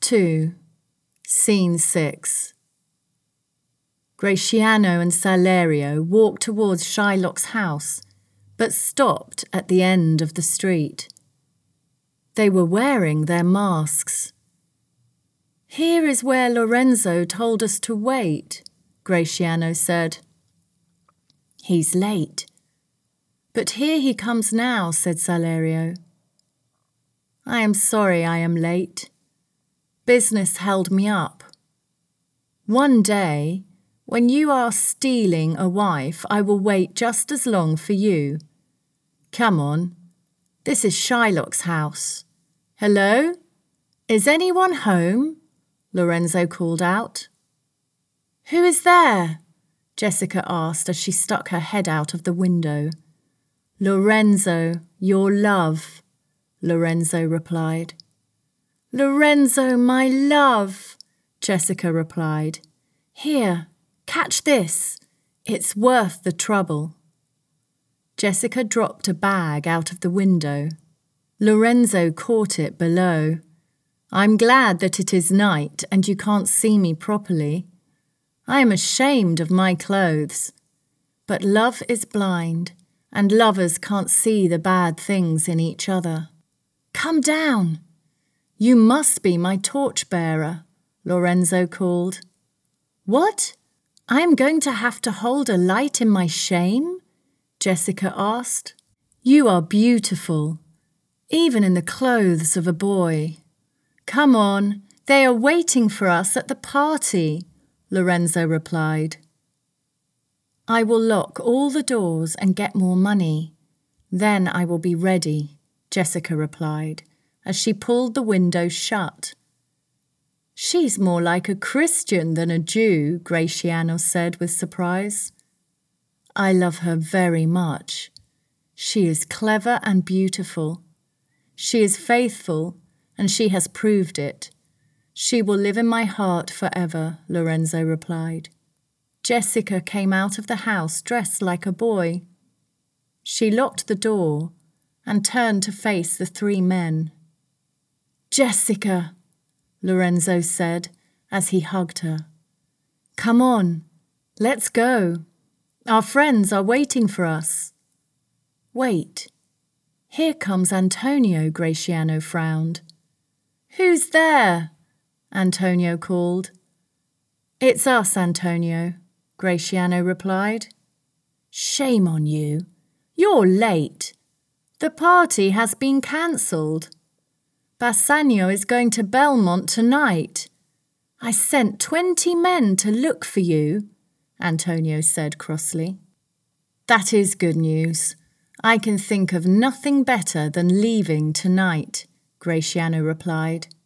2, Scene 6. Gratiano and Salerio walked towards Shylock's house, but stopped at the end of the street. They were wearing their masks. "Here is where Lorenzo told us to wait," Gratiano said. "He's late." "But here he comes now," said Salerio. "I am sorry I am late. Business held me up. One day, when you are stealing a wife, I will wait just as long for you. Come on, this is Shylock's house. Hello? Is anyone home?" Lorenzo called out. "Who is there?" Jessica asked as she stuck her head out of the window. "Lorenzo, your love," Lorenzo replied. "Lorenzo, my love," Jessica replied. "Here, catch this. It's worth the trouble." Jessica dropped a bag out of the window. Lorenzo caught it below. "I'm glad that it is night and you can't see me properly. I am ashamed of my clothes. But love is blind, and lovers can't see the bad things in each other. Come down. You must be my torchbearer," Lorenzo called. "What? I am going to have to hold a light in my shame?" Jessica asked. "You are beautiful, even in the clothes of a boy. Come on, they are waiting for us at the party," Lorenzo replied. "I will lock all the doors and get more money. Then I will be ready," Jessica replied, as she pulled the window shut. "She's more like a Christian than a Jew," Gratiano said with surprise. "I love her very much. She is clever and beautiful. She is faithful, and she has proved it. She will live in my heart forever," Lorenzo replied. Jessica came out of the house dressed like a boy. She locked the door and turned to face the 3 men. "Jessica," Lorenzo said as he hugged her. "Come on, let's go. Our friends are waiting for us." "Wait, here comes Antonio," Gratiano frowned. "Who's there?" Antonio called. "It's us, Antonio," Gratiano replied. "Shame on you. You're late. The party has been cancelled. Bassanio is going to Belmont tonight. I sent 20 men to look for you," Antonio said crossly. "That is good news. I can think of nothing better than leaving tonight," Gratiano replied.